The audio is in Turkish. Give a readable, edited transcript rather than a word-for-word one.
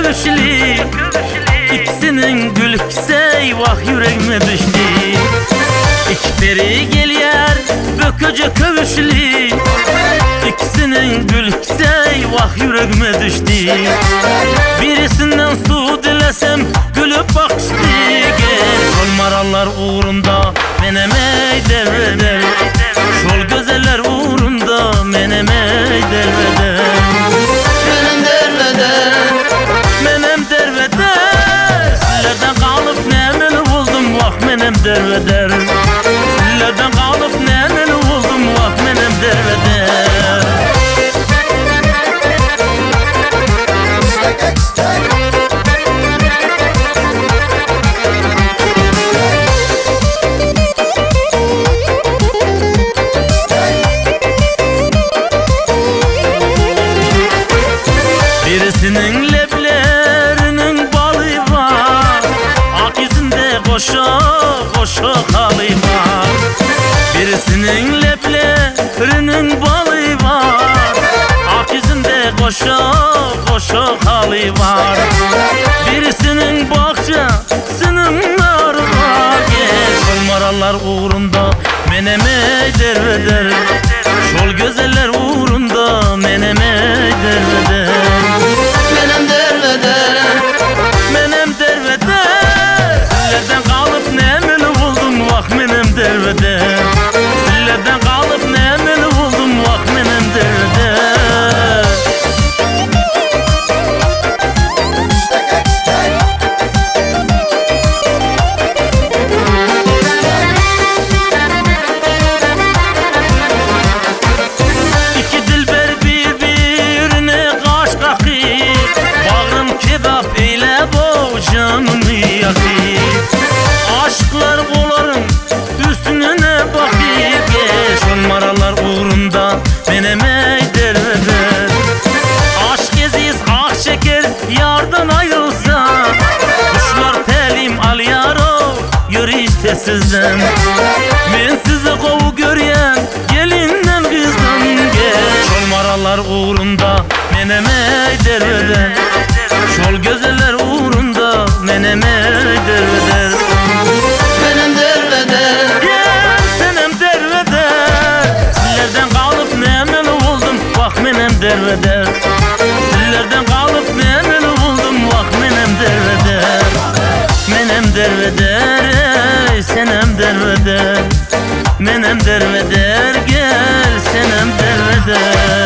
kövüşlü, ikisinin gülükse vah yüreğime düştü. İki peri geliyer bököce kövüşlü, ikisinin gülükse vah yüreğime düştü. Birisinden su dilesem gülüp bakıştı. Şol marallar uğrunda menemey derveder, şol gözeller uğrunda menemey derveder. Menem derveder, Menem derveder, sizlerden kalıp nemeli oldum vah menem derveder. Sizlerden kalıp nemeli oldum vah menem derveder. Birisinin leblerinin balı var, ak yüzünde koşa koşa halı var. Birisinin leblerinin balı var, ak yüzünde koşa koşa halı var. Birisinin bahçesinin narı var. Şol marallar uğrunda menemey derveder, şol gözeller uğrunda menemey derveder. menem derveder, Menem derveder, sizlerden kalıp nemeli buldum vah menem derveder. Sizlerden kalıp nemeli buldum vah menem derveder. İki dilber birbirine kaş kakip, bağrım kebap ile boğ canımı yakip. Aşklar boların üstüne bakıp, şol maralar uğrunda menemey derveder. Aşk eziz ah çeker yardan ayrılsa, kuşlar telim al yaro yürü işte sizden. Ben size kovu göryen gelinden kızdan gel. Şol maralar uğrunda menemey derveder, şol gözeller uğrunda menemey derveder. menem derveder, Gel senem derveder, sizlerden kalıp nemeli oldum vah menem derveder. Sizlerden kalıp nemeli oldum vah menem derveder. Menem derveder, ey senem derveder. Menem derveder, gel senem derveder.